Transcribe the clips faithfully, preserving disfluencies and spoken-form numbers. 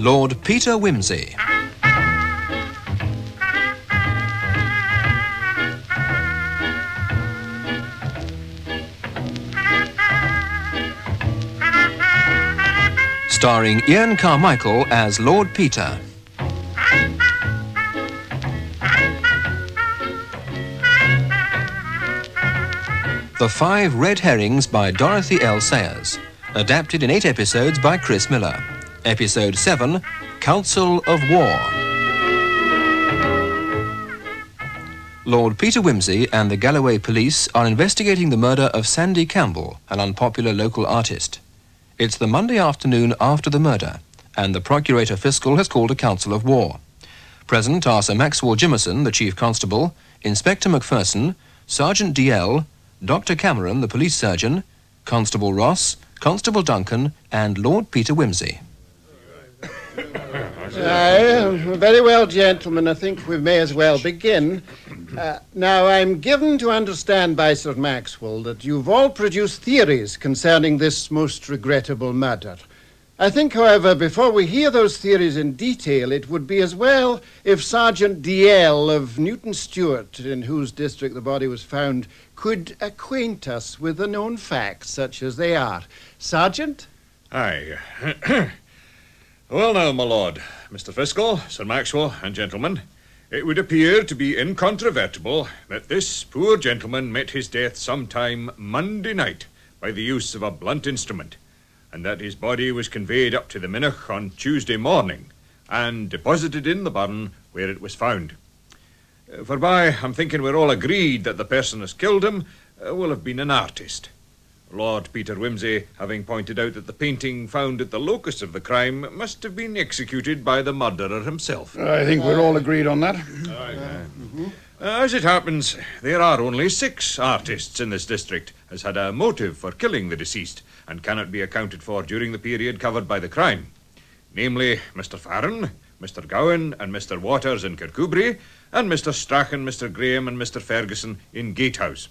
Lord Peter Wimsey. Starring Ian Carmichael as Lord Peter. The Five Red Herrings by Dorothy L. Sayers. Adapted in eight episodes by Chris Miller. Episode seven, Council of War. Lord Peter Wimsey and the Galloway police are investigating the murder of Sandy Campbell, an unpopular local artist. It's the Monday afternoon after the murder, and the Procurator Fiscal has called a council of war. Present are Sir Maxwell Jimmerson, the Chief Constable, Inspector Macpherson, Sergeant D L, Doctor Cameron, the police surgeon, Constable Ross, Constable Duncan, and Lord Peter Wimsey. Aye, very well, gentlemen. I think we may as well begin. Uh, now, I'm given to understand by Sir Maxwell that you've all produced theories concerning this most regrettable murder. I think, however, before we hear those theories in detail, it would be as well if Sergeant D L of Newton Stewart, in whose district the body was found, could acquaint us with the known facts, such as they are. Sergeant? Aye. Well now, my lord, Mister Fiscal, Sir Maxwell, and gentlemen, it would appear to be incontrovertible that this poor gentleman met his death sometime Monday night by the use of a blunt instrument, and that his body was conveyed up to the Minnoch on Tuesday morning and deposited in the barn where it was found. Uh, forby, I'm thinking we're all agreed that the person who's killed him uh, will have been an artist. Lord Peter Wimsey having pointed out that the painting found at the locus of the crime must have been executed by the murderer himself. I think we're all agreed on that. Uh, mm-hmm. uh, as it happens, there are only six artists in this district as had a motive for killing the deceased and cannot be accounted for during the period covered by the crime. Namely, Mister Farron, Mister Gowan and Mister Waters in Kirkcudbright, and Mister Strachan, Mister Graham and Mister Ferguson in Gatehouse.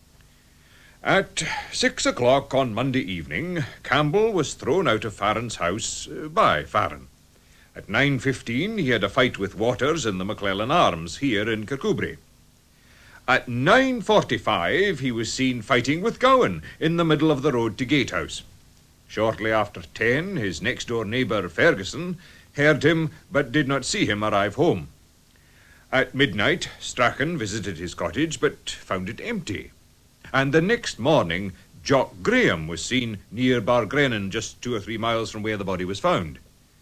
At six o'clock on Monday evening, Campbell was thrown out of Farron's house uh, by Farron. At nine fifteen, he had a fight with Waters in the McClellan Arms here in Kirkcudbright. At nine forty-five, he was seen fighting with Gowan in the middle of the road to Gatehouse. Shortly after ten, his next-door neighbour, Ferguson, heard him but did not see him arrive home. At midnight, Strachan visited his cottage but found it empty. And the next morning, Jock Graham was seen near Bargrennan, just two or three miles from where the body was found.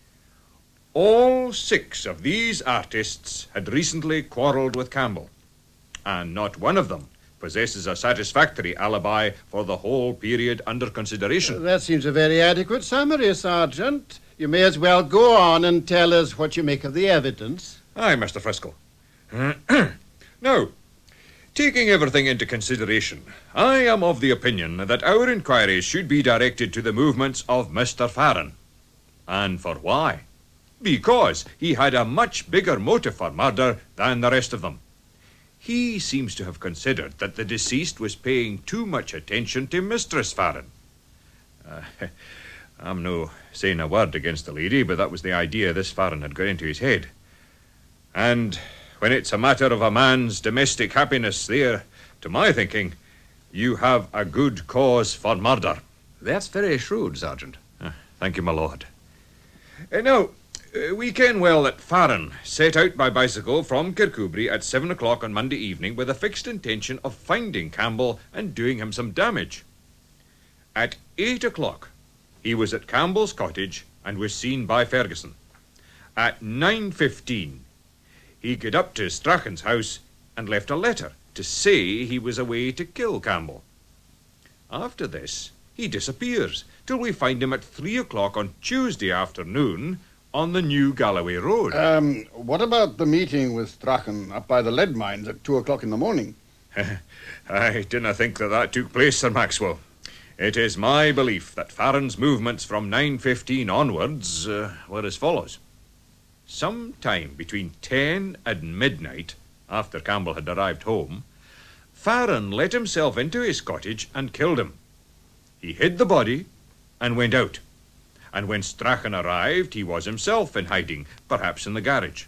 All six of these artists had recently quarrelled with Campbell, and not one of them possesses a satisfactory alibi for the whole period under consideration. Uh, that seems a very adequate summary, Sergeant. You may as well go on and tell us what you make of the evidence. Aye, Mister Fiscal. Now, taking everything into consideration, I am of the opinion that our inquiries should be directed to the movements of Mister Farron. And for why? Because he had a much bigger motive for murder than the rest of them. He seems to have considered that the deceased was paying too much attention to Mistress Farron. Uh, I'm no saying a word against the lady, but that was the idea this Farron had got into his head. And when it's a matter of a man's domestic happiness there, to my thinking, you have a good cause for murder. That's very shrewd, Sergeant. Uh, thank you, my lord. Uh, now, uh, we ken well that Farron set out by bicycle from Kirkcudbright at seven o'clock on Monday evening with a fixed intention of finding Campbell and doing him some damage. At eight o'clock, he was at Campbell's cottage and was seen by Ferguson. At nine fifteen, he got up to Strachan's house and left a letter to say he was away to kill Campbell. After this, he disappears till we find him at three o'clock on Tuesday afternoon on the New Galloway Road. Um, what about the meeting with Strachan up by the lead mines at two o'clock in the morning? I didn't think that that took place, Sir Maxwell. It is my belief that Farron's movements from nine fifteen onwards uh, were as follows. Some time between ten and midnight, after Campbell had arrived home, Farron let himself into his cottage and killed him. He hid the body and went out. and when Strachan arrived, he was himself in hiding, perhaps in the garage.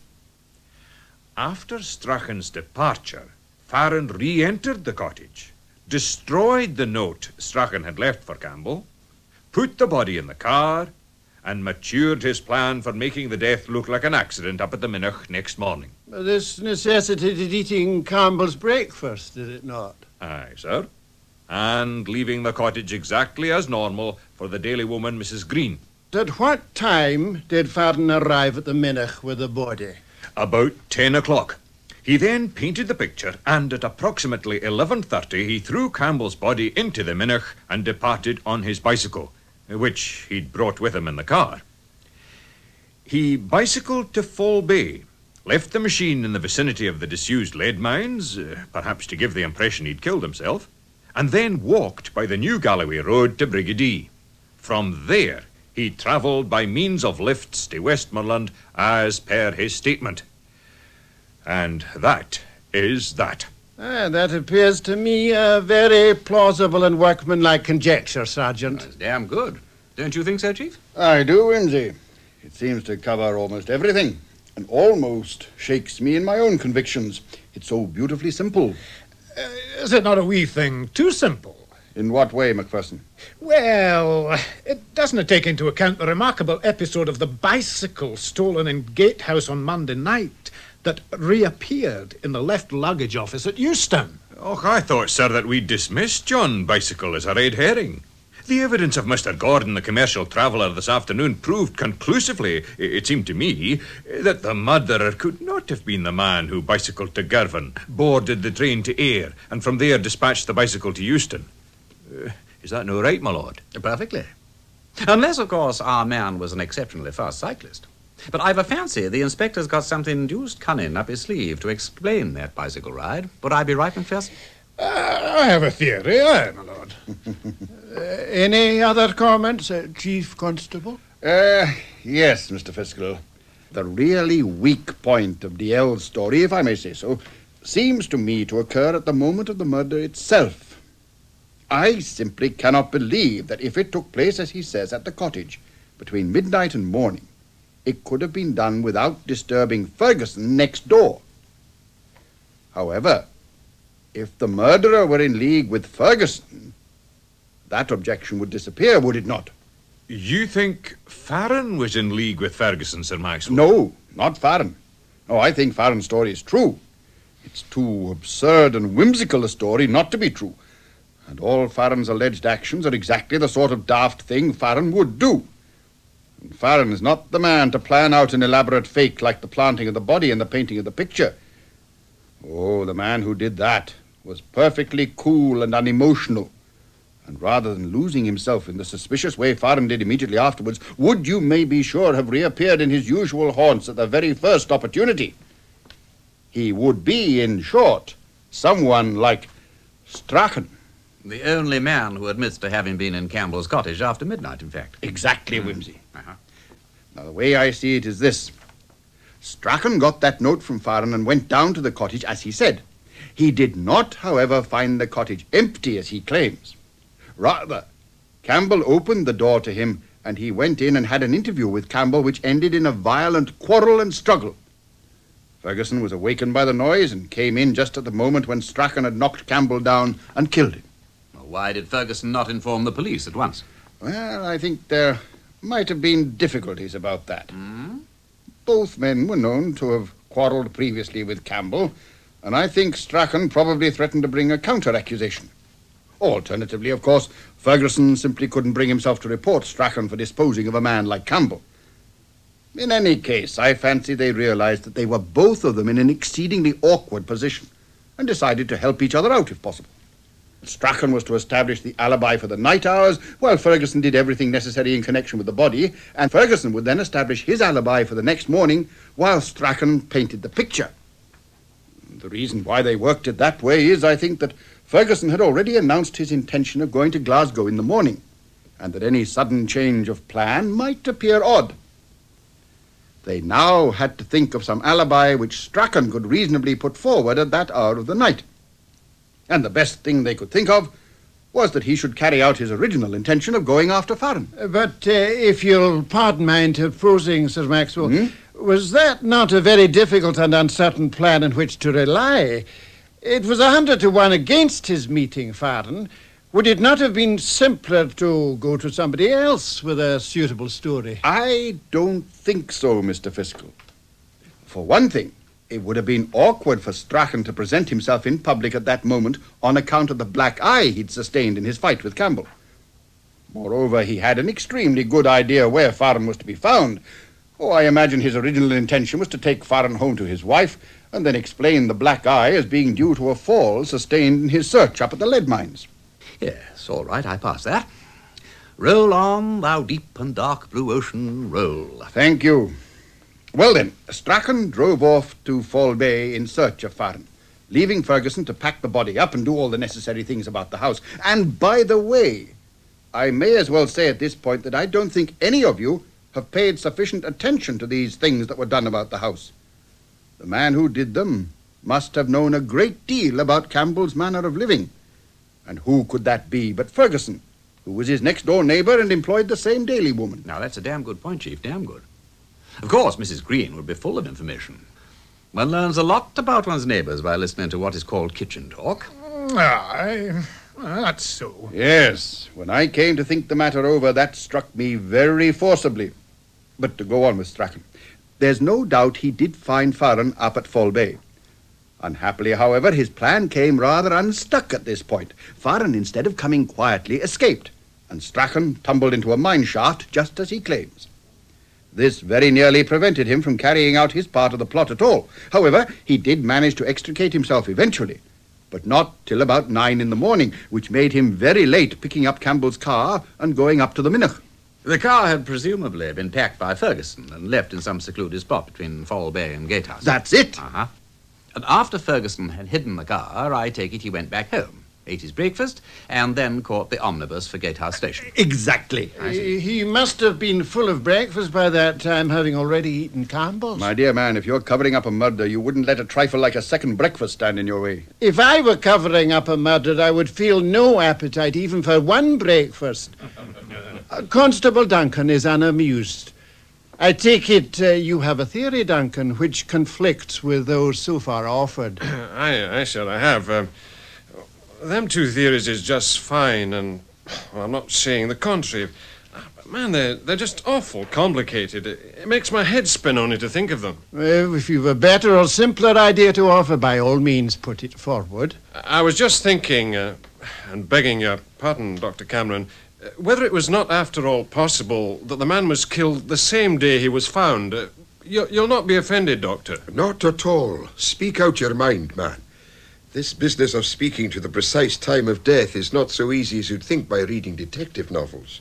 After Strachan's departure, Farron re-entered the cottage, destroyed the note Strachan had left for Campbell, put the body in the car, and matured his plan for making the death look like an accident up at the Minnoch next morning. This necessitated eating Campbell's breakfast, did it not? Aye, sir. And leaving the cottage exactly as normal for the daily woman, Missus Green. At what time did Farron arrive at the Minnoch with the body? About ten o'clock. He then painted the picture, and at approximately eleven thirty he threw Campbell's body into the Minnoch and departed on his bicycle, which he'd brought with him in the car. He bicycled to Fall Bay, left the machine in the vicinity of the disused lead mines, uh, perhaps to give the impression he'd killed himself, and then walked by the New Galloway Road to Brigidee. From there, he travelled by means of lifts to Westmoreland as per his statement. And that is that. Ah, that appears to me a very plausible and workmanlike conjecture, Sergeant. That's damn good. Don't you think so, Chief? I do, Whimsy. It seems to cover almost everything, and almost shakes me in my own convictions. It's so beautifully simple. Uh, is it not a wee thing too simple? In what way, Macpherson? Well, it doesn't take into account the remarkable episode of the bicycle stolen in Gatehouse on Monday night that reappeared in the left luggage office at Euston. Oh, I thought, sir, that we'd dismissed John Bicycle as a red herring. The evidence of Mister Gordon, the commercial traveller, this afternoon proved conclusively, it seemed to me, that the murderer could not have been the man who bicycled to Girvan, boarded the train to Ayr, and from there dispatched the bicycle to Euston. Uh, is that no right, my lord? Perfectly. Unless, of course, our man was an exceptionally fast cyclist. But I've a fancy the inspector's got something deuced cunning up his sleeve to explain that bicycle ride. Would I be right, Macpherson? Uh, I have a theory, aye, my lord. uh, any other comments, uh, Chief Constable? Uh, yes, Mister Fiscal. The really weak point of D L's story, if I may say so, seems to me to occur at the moment of the murder itself. I simply cannot believe that if it took place, as he says, at the cottage, between midnight and morning, it could have been done without disturbing Ferguson next door. However, if the murderer were in league with Ferguson, that objection would disappear, would it not? You think Farron was in league with Ferguson, Sir Maxwell? No, not Farron. No, I think Farron's story is true. It's too absurd and whimsical a story not to be true. And all Farron's alleged actions are exactly the sort of daft thing Farron would do. And Farron is not the man to plan out an elaborate fake like the planting of the body and the painting of the picture. Oh, the man who did that was perfectly cool and unemotional. And rather than losing himself in the suspicious way Farron did immediately afterwards, would, you may be sure, have reappeared in his usual haunts at the very first opportunity. He would be, in short, someone like Strachan. The only man who admits to having been in Campbell's cottage after midnight, in fact. Exactly, Whimsy. Uh-huh. Now, the way I see it is this. Strachan got that note from Farron and went down to the cottage, as he said. He did not, however, find the cottage empty, as he claims. Rather, Campbell opened the door to him, and he went in and had an interview with Campbell, which ended in a violent quarrel and struggle. Ferguson was awakened by the noise and came in just at the moment when Strachan had knocked Campbell down and killed him. Well, why did Ferguson not inform the police at once? Well, I think there might have been difficulties about that. Hmm? Both men were known to have quarrelled previously with Campbell, and I think Strachan probably threatened to bring a counter-accusation. Alternatively, of course, Ferguson simply couldn't bring himself to report Strachan for disposing of a man like Campbell. In any case, I fancy they realized that they were both of them in an exceedingly awkward position and decided to help each other out if possible. Strachan was to establish the alibi for the night hours, while Ferguson did everything necessary in connection with the body, and Ferguson would then establish his alibi for the next morning, while Strachan painted the picture. The reason why they worked it that way is, I think, that Ferguson had already announced his intention of going to Glasgow in the morning, and that any sudden change of plan might appear odd. They now had to think of some alibi which Strachan could reasonably put forward at that hour of the night. And the best thing they could think of was that he should carry out his original intention of going after Farron. Uh, But uh, if you'll pardon my interposing, Sir Maxwell, Hmm? was that not a very difficult and uncertain plan in which to rely? It was a hundred to one against his meeting Farron. Would it not have been simpler to go to somebody else with a suitable story? I don't think so, Mister Fiscal. For one thing, it would have been awkward for Strachan to present himself in public at that moment on account of the black eye he'd sustained in his fight with Campbell. Moreover, he had an extremely good idea where Farron was to be found. Oh, I imagine his original intention was to take Farron home to his wife and then explain the black eye as being due to a fall sustained in his search up at the lead mines. Yes, all right, I pass that. Roll on, thou deep and dark blue ocean, roll. Thank you. Well then, Strachan drove off to Fall Bay in search of Farron, leaving Ferguson to pack the body up and do all the necessary things about the house. And by the way, I may as well say at this point that I don't think any of you have paid sufficient attention to these things that were done about the house. The man who did them must have known a great deal about Campbell's manner of living. And who could that be but Ferguson, who was his next-door neighbor and employed the same Daly woman? Now, that's a damn good point, Chief, damn good. Of course, Missus Green would be full of information. One learns a lot about one's neighbors by listening to what is called kitchen talk. Aye, that's so. Yes, when I came to think the matter over, that struck me very forcibly. But to go on with Strachan, there's no doubt he did find Farron up at Fall Bay. Unhappily, however, his plan came rather unstuck at this point. Farron, instead of coming quietly, escaped, and Strachan tumbled into a mine shaft just as he claims. This very nearly prevented him from carrying out his part of the plot at all. However, he did manage to extricate himself eventually, but not till about nine in the morning, which made him very late picking up Campbell's car and going up to the Minnoch. The car had presumably been packed by Ferguson and left in some secluded spot between Fall Bay and Gatehouse. That's it. Uh-huh. And after Ferguson had hidden the car, I take it he went back home, ate his breakfast, and then caught the omnibus for Gatehouse Station. Exactly. He he must have been full of breakfast by that time, having already eaten Campbell's. My dear man, if you're covering up a murder, you wouldn't let a trifle like a second breakfast stand in your way. If I were covering up a murder, I would feel no appetite even for one breakfast. Uh, Constable Duncan is unamused. I take it uh, you have a theory, Duncan, which conflicts with those so far offered. Aye, aye, sir, I have. Um, them two theories is just fine, and well, I'm not saying the contrary. But, man, they're, they're just awful complicated. It, it makes my head spin only to think of them. Well, if you've a better or simpler idea to offer, by all means, put it forward. I was just thinking, uh, and begging your pardon, Doctor Cameron, uh, whether it was not, after all, possible that the man was killed the same day he was found. Uh, you, you'll not be offended, Doctor. Not at all. Speak out your mind, man. This business of speaking to the precise time of death is not so easy as you'd think by reading detective novels.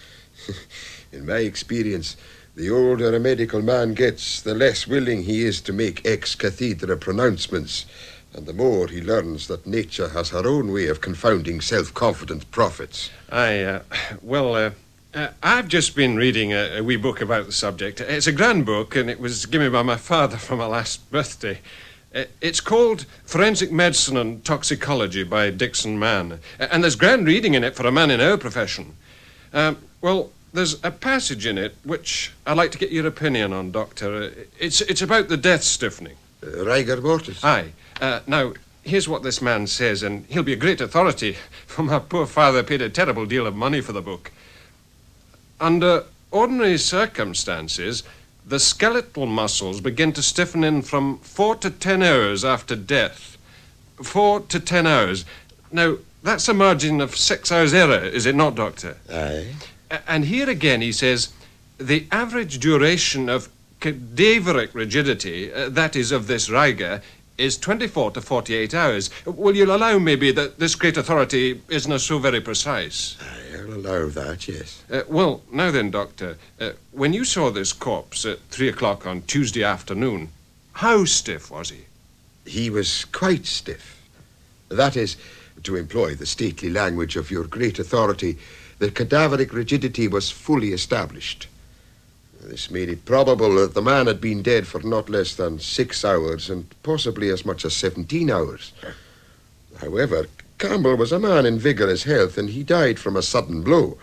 In my experience, the older a medical man gets, the less willing he is to make ex cathedra pronouncements, and the more he learns that nature has her own way of confounding self-confident prophets. Aye, uh, well, uh, uh, I've just been reading a, a wee book about the subject. It's a grand book, and it was given by my father for my last birthday. Uh, it's called Forensic Medicine and Toxicology by Dixon Mann, and there's grand reading in it for a man in our profession. Um, well, there's a passage in it which I'd like to get your opinion on, Doctor. Uh, it's, it's about the death stiffening. Uh, rigor mortis. Aye. Uh, now, here's what this man says, and he'll be a great authority, for my poor father paid a terrible deal of money for the book. Under ordinary circumstances, the skeletal muscles begin to stiffen in from four to ten hours after death. Four to ten hours. Now, that's a margin of six hours error, is it not, Doctor? Aye. A- and here again he says, the average duration of cadaveric rigidity, uh, that is, of this rigor, is twenty-four to forty-eight hours. Will you allow, maybe, that this great authority isn't so very precise? Aye, I'll allow that, yes. Uh, well, now then, Doctor, uh, when you saw this corpse at three o'clock on Tuesday afternoon, how stiff was he? He was quite stiff. That is, to employ the stately language of your great authority, the cadaveric rigidity was fully established. This made it probable that the man had been dead for not less than six hours and possibly as much as seventeen hours. However, Campbell was a man in vigorous health, and he died from a sudden blow.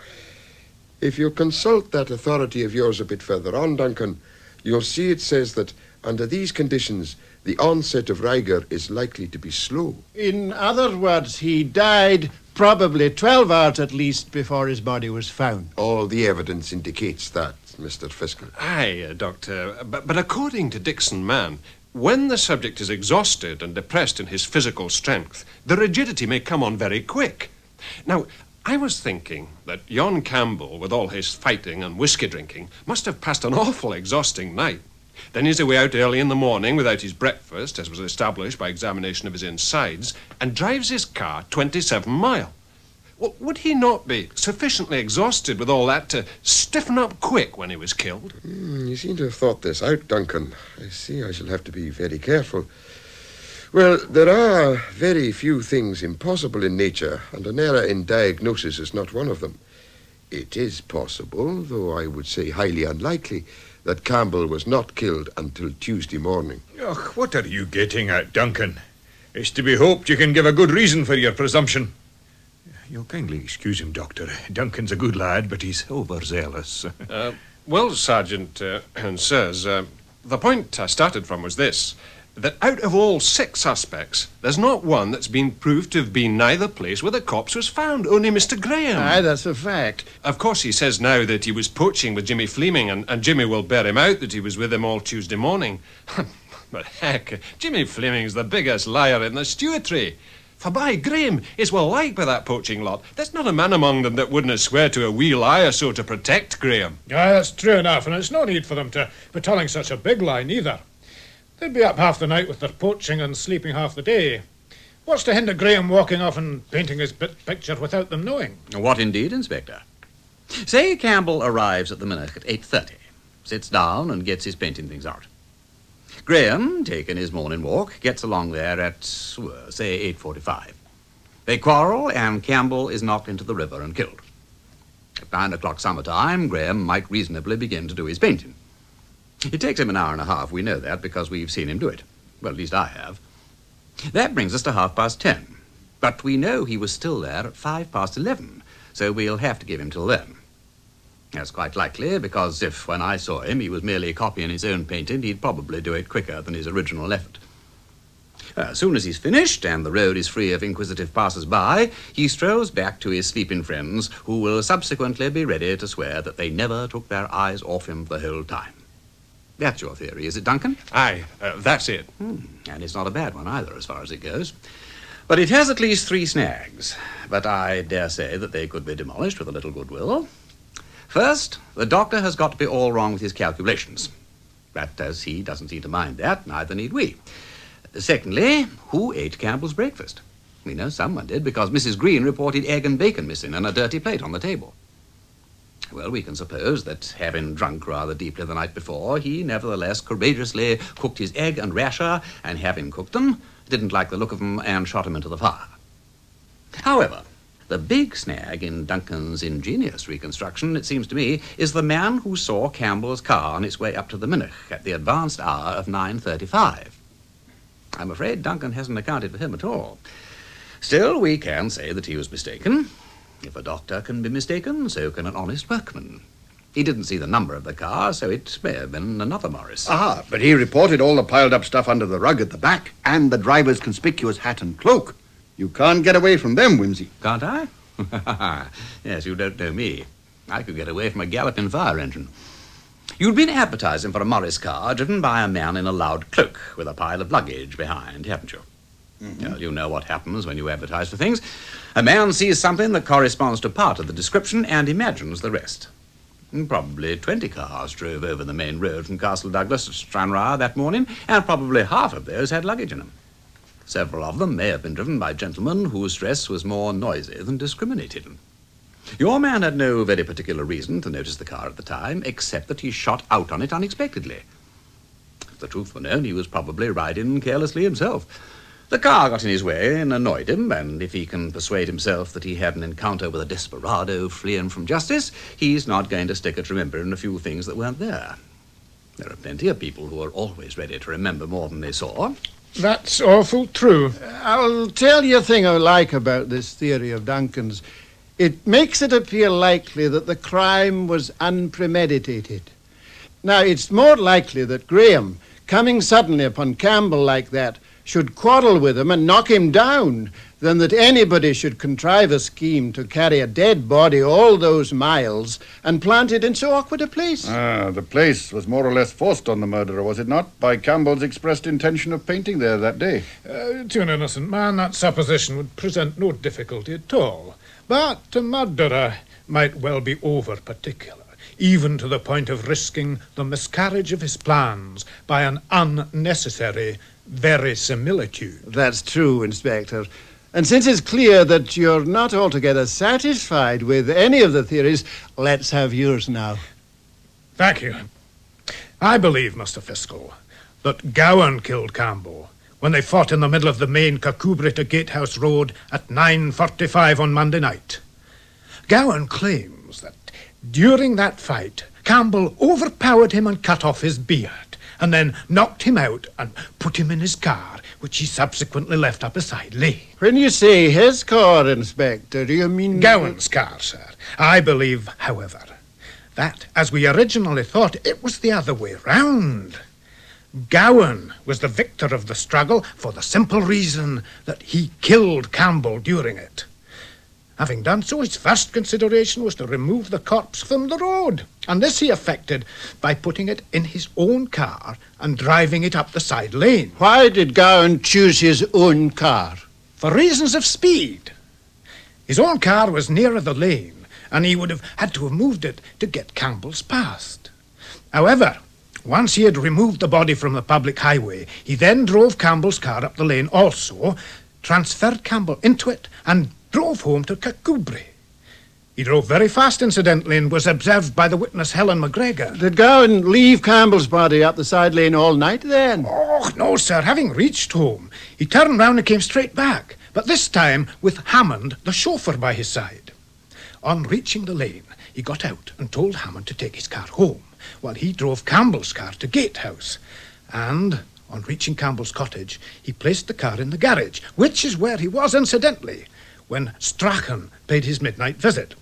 If you consult that authority of yours a bit further on, Duncan, you'll see it says that under these conditions, the onset of rigor is likely to be slow. In other words, he died probably twelve hours at least before his body was found. All the evidence indicates that, Mister Fiskell. Aye, uh, Doctor, but, but according to Dixon Mann, when the subject is exhausted and depressed in his physical strength, the rigidity may come on very quick. Now, I was thinking that yon Campbell, with all his fighting and whiskey drinking, must have passed an awful exhausting night. Then he's away out early in the morning without his breakfast, as was established by examination of his insides, and drives his car twenty-seven mile. Well, would he not be sufficiently exhausted with all that to stiffen up quick when he was killed? Mm, you seem to have thought this out, Duncan. I see I shall have to be very careful. Well, there are very few things impossible in nature, and an error in diagnosis is not one of them. It is possible, though I would say highly unlikely, that Campbell was not killed until Tuesday morning. Oh, what are you getting at, Duncan? It's to be hoped you can give a good reason for your presumption. You'll kindly excuse him, Doctor. Duncan's a good lad, but he's overzealous. Uh, well, Sergeant uh, and sirs, uh, the point I started from was this, that out of all six suspects, there's not one that's been proved to have been nigh the place where the corpse was found, only Mister Graham. Aye, that's a fact. Of course, he says now that he was poaching with Jimmy Fleming, and, and Jimmy will bear him out that he was with him all Tuesday morning. But heck, Jimmy Fleming's the biggest liar in the stewartry. For by Graham is well liked by that poaching lot. There's not a man among them that wouldn't swear to a wee lie or so to protect Graham. Aye, that's true enough, and it's no need for them to be telling such a big lie, neither. They'd be up half the night with their poaching and sleeping half the day. What's to hinder Graham walking off and painting his bit picture without them knowing? What indeed, Inspector? Say Campbell arrives at the Minnoch at eight thirty, sits down and gets his painting things out. Graham, taking his morning walk, gets along there at, well, say, eight forty-five. They quarrel, and Campbell is knocked into the river and killed. At nine o'clock summertime, Graham might reasonably begin to do his painting. It takes him an hour and a half. We know that because we've seen him do it. Well, at least I have. That brings us to half past ten. But we know he was still there at five past eleven, so we'll have to give him till then. That's quite likely, because if, when I saw him, he was merely copying his own painting, he'd probably do it quicker than his original effort. As soon as he's finished, and the road is free of inquisitive passers-by, he strolls back to his sleeping friends, who will subsequently be ready to swear that they never took their eyes off him the whole time. That's your theory, is it, Duncan? Aye, uh, that's it. Hmm. And it's not a bad one either, as far as it goes. But it has at least three snags. But I dare say that they could be demolished with a little goodwill. First, the doctor has got to be all wrong with his calculations. But as he doesn't seem to mind that, neither need we. Secondly, who ate Campbell's breakfast? We know someone did, because Missus Green reported egg and bacon missing and a dirty plate on the table. Well, we can suppose that, having drunk rather deeply the night before, he nevertheless courageously cooked his egg and rasher, and having cooked them, didn't like the look of them and shot him into the fire. However, the big snag in Duncan's ingenious reconstruction, it seems to me, is the man who saw Campbell's car on its way up to the Minnoch at the advanced hour of nine thirty-five. I'm afraid Duncan hasn't accounted for him at all. Still, we can say that he was mistaken. If a doctor can be mistaken, so can an honest workman. He didn't see the number of the car, so it may have been another Morris. Ah, but he reported all the piled-up stuff under the rug at the back and the driver's conspicuous hat and cloak. You can't get away from them, Whimsy. Can't I? Yes, you don't know me. I could get away from a galloping fire engine. You'd been advertising for a Morris car driven by a man in a loud cloak with a pile of luggage behind, haven't you? Mm-hmm. Well, you know what happens when you advertise for things. A man sees something that corresponds to part of the description and imagines the rest. Probably twenty cars drove over the main road from Castle Douglas to Stranraer that morning, and probably half of those had luggage in them. Several of them may have been driven by gentlemen whose dress was more noisy than discriminated. Your man had no very particular reason to notice the car at the time, except that he shot out on it unexpectedly. If the truth were known, he was probably riding carelessly himself. The car got in his way and annoyed him, and if he can persuade himself that he had an encounter with a desperado fleeing from justice, he's not going to stick at remembering a few things that weren't there. There are plenty of people who are always ready to remember more than they saw. That's awful true. I'll tell you a thing I like about this theory of Duncan's. It makes it appear likely that the crime was unpremeditated. Now, it's more likely that Graham, coming suddenly upon Campbell like that, should quarrel with him and knock him down than that anybody should contrive a scheme to carry a dead body all those miles and plant it in so awkward a place. Ah, the place was more or less forced on the murderer, was it not, by Campbell's expressed intention of painting there that day? Uh, to an innocent man, that supposition would present no difficulty at all. But a murderer might well be over-particular, even to the point of risking the miscarriage of his plans by an unnecessary verisimilitude. That's true, Inspector. And since it's clear that you're not altogether satisfied with any of the theories, let's have yours now. Thank you. I believe, Mister Fiscal, that Gowan killed Campbell when they fought in the middle of the main Kirkcudbright to Gatehouse Road at nine forty-five on Monday night. Gowan claims that during that fight, Campbell overpowered him and cut off his beard, and then knocked him out and put him in his car, which he subsequently left up a side lane. When you say his car, Inspector, do you mean... Gowan's car, sir. I believe, however, that, as we originally thought, it was the other way round. Gowan was the victor of the struggle for the simple reason that he killed Campbell during it. Having done so, his first consideration was to remove the corpse from the road, and this he effected by putting it in his own car and driving it up the side lane. Why did Gowan choose his own car? For reasons of speed. His own car was nearer the lane, and he would have had to have moved it to get Campbell's past. However, once he had removed the body from the public highway, he then drove Campbell's car up the lane also, transferred Campbell into it, and drove home to Kirkcudbright. He drove very fast, incidentally, and was observed by the witness Helen McGregor. Did Gowan leave Campbell's body up the side lane all night, then? Oh, no, sir. Having reached home, he turned round and came straight back, but this time with Hammond, the chauffeur, by his side. On reaching the lane, he got out and told Hammond to take his car home, while he drove Campbell's car to Gatehouse. And on reaching Campbell's cottage, he placed the car in the garage, which is where he was, incidentally, when Strachan paid his midnight visit.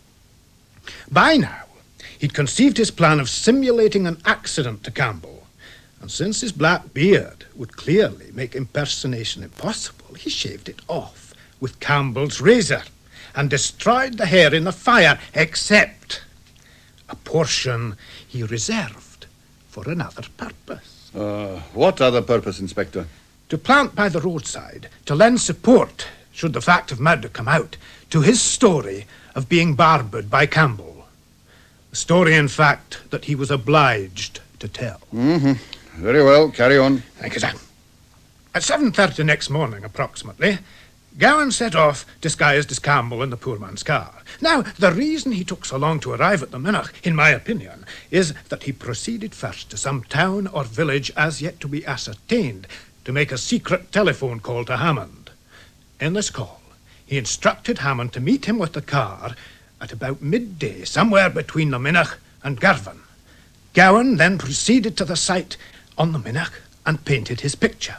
By now, he'd conceived his plan of simulating an accident to Campbell, and since his black beard would clearly make impersonation impossible, he shaved it off with Campbell's razor and destroyed the hair in the fire, except a portion he reserved for another purpose. Uh, what other purpose, Inspector? To plant by the roadside, to lend support, should the fact of murder come out, to his story of being barbered by Campbell. A story, in fact, that he was obliged to tell. Mm-hmm. Very well, carry on. Thank you, sir. At seven thirty next morning, approximately, Gowan set off, disguised as Campbell, in the poor man's car. Now, the reason he took so long to arrive at the Minnoch, in my opinion, is that he proceeded first to some town or village as yet to be ascertained to make a secret telephone call to Hammond. In this call, he instructed Hammond to meet him with the car at about midday, somewhere between the Minnoch and Girvan. Gowan then proceeded to the site on the Minnoch and painted his picture.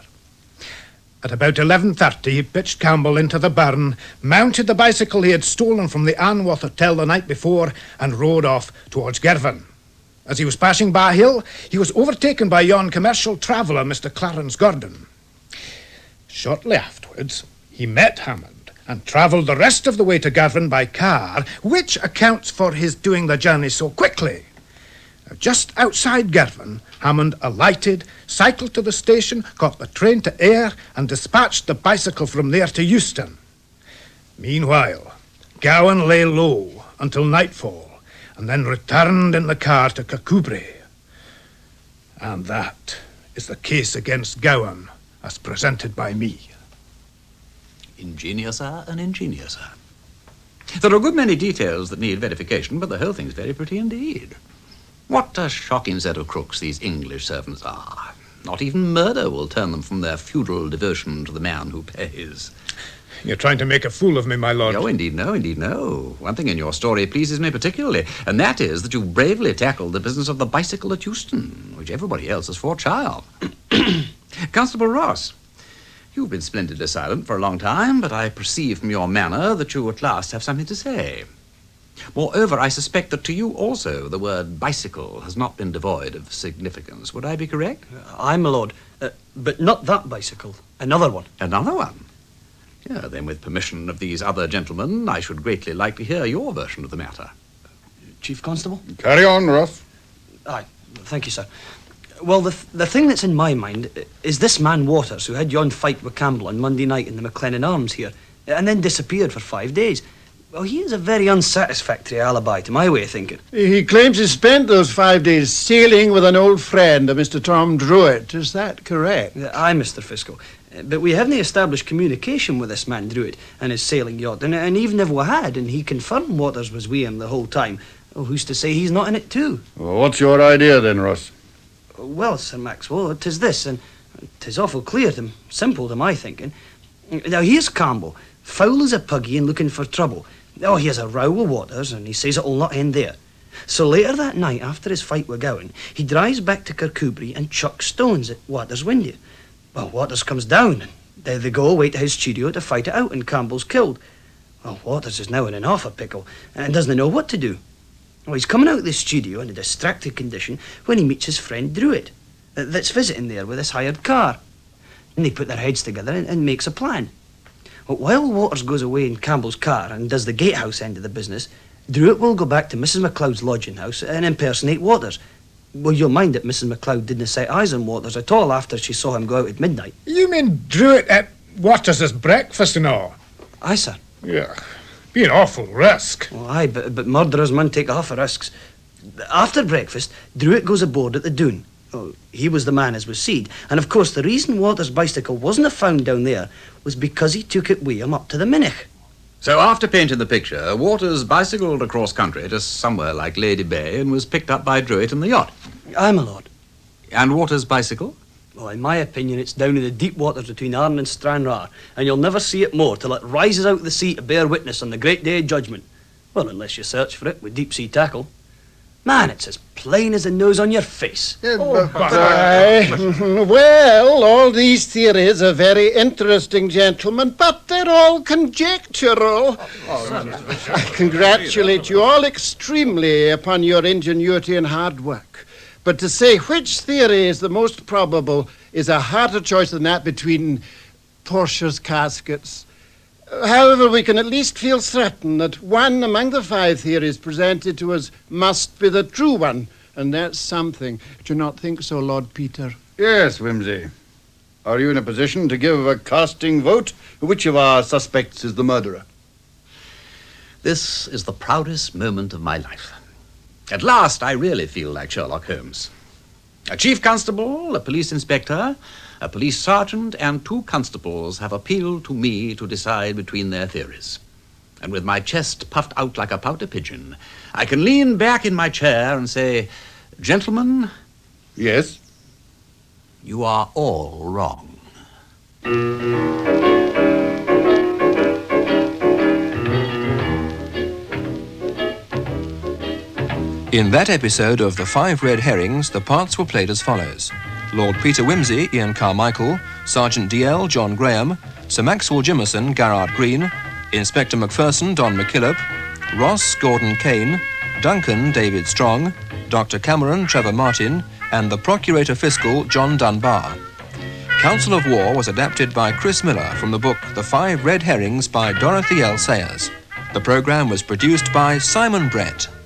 At about eleven thirty, he pitched Campbell into the burn, mounted the bicycle he had stolen from the Anworth Hotel the night before, and rode off towards Girvan. As he was passing Bar Hill, he was overtaken by yon commercial traveller, Mister Clarence Gordon. Shortly afterwards, he met Hammond and travelled the rest of the way to Girvan by car, which accounts for his doing the journey so quickly. Just outside Girvan, Hammond alighted, cycled to the station, got the train to Ayr, and dispatched the bicycle from there to Euston. Meanwhile, Gowan lay low until nightfall, and then returned in the car to Kirkcudbright. And that is the case against Gowan, as presented by me. Ingenious, sir, and ingenious, sir. There are a good many details that need verification, but the whole thing's very pretty indeed. What a shocking set of crooks these English servants are. Not even murder will turn them from their feudal devotion to the man who pays. You're trying to make a fool of me, my lord. Oh, indeed no, indeed no. One thing in your story pleases me particularly, and that is that you bravely tackled the business of the bicycle at Euston, which everybody else has forechild. Constable Ross, You've been splendidly silent for a long time, but I perceive from your manner that you at last have something to say. Moreover, I suspect that to you also the word bicycle has not been devoid of significance. Would I be correct? Aye, my lord. Uh, but not that bicycle. Another one. Another one? Yeah, then with permission of these other gentlemen, I should greatly like to hear your version of the matter. Chief Constable? Carry on, Ross. Aye, thank you, sir. Well, the, th the thing that's in my mind is this man Waters, who had yon fight with Campbell on Monday night in the McLennan Arms here, and then disappeared for five days. Well, he has a very unsatisfactory alibi to my way of thinking. He claims he spent those five days sailing with an old friend, a Mister Tom Druitt. Is that correct? Aye, Mister Fiscal. But we haven't established communication with this man Druitt and his sailing yacht, and, and even if we had, and he confirmed Waters was with him the whole time, well, who's to say he's not in it too? Well, what's your idea then, Ross? Well, Sir Maxwell, 'tis this, and 'tis awful clear to simple to my thinking. Now, here's Campbell, foul as a puggy and looking for trouble. Oh, he has a row with Waters, and he says it'll not end there. So later that night, after his fight with Gowan, he drives back to Kirkcudbright and chucks stones at Waters' window. Well, Waters comes down, and there they go away to his studio to fight it out, and Campbell's killed. Well, Waters is now in an awful pickle, and doesn't know what to do. Well, he's coming out of the studio in a distracted condition when he meets his friend Druitt, uh, that's visiting there with his hired car. And they put their heads together and, and makes a plan. Well, while Waters goes away in Campbell's car and does the gatehouse end of the business, Druitt will go back to Missus MacLeod's lodging house and impersonate Waters. Well, you'll mind that Missus MacLeod didn't set eyes on Waters at all after she saw him go out at midnight. You mean Druitt at Waters' breakfast and all? Aye, sir. Yeah, be an awful risk. Well, aye, but, but murderers mun take awful risks. After breakfast, Druitt goes aboard at the Doon. Oh, he was the man as was seed, and of course the reason Waters' bicycle wasn't found down there was because he took it with him up to the Minnoch. So after painting the picture, Waters bicycled across country to somewhere like Lady Bay and was picked up by Druitt in the yacht. Aye, my lord. And Waters' bicycle? Well, in my opinion, it's down in the deep waters between Arran and Stranraer, and you'll never see it more till it rises out of the sea to bear witness on the great day of judgment. Well, unless you search for it with deep-sea tackle. Man, it's as plain as the nose on your face. Oh, but aye. Well, all these theories are very interesting, gentlemen, but they're all conjectural. I congratulate you all extremely upon your ingenuity and hard work. But to say which theory is the most probable is a harder choice than that between Portia's caskets. However, we can at least feel certain that one among the five theories presented to us must be the true one, and that's something. Do you not think so, Lord Peter? Yes, Wimsey. Are you in a position to give a casting vote? Which of our suspects is the murderer? This is the proudest moment of my life. At last, I really feel like Sherlock Holmes. A chief constable, a police inspector, a police sergeant, and two constables have appealed to me to decide between their theories. And with my chest puffed out like a pouter pigeon, I can lean back in my chair and say, gentlemen, Yes? you are all wrong. In that episode of The Five Red Herrings, the parts were played as follows. Lord Peter Wimsey, Ian Carmichael, Sergeant D L, John Graham, Sir Maxwell Jimmerson, Garrard Green, Inspector Macpherson, Don McKillop, Ross, Gordon Kane, Duncan, David Strong, Doctor Cameron, Trevor Martin, and the Procurator Fiscal, John Dunbar. Council of War was adapted by Chris Miller from the book The Five Red Herrings by Dorothy L. Sayers. The programme was produced by Simon Brett.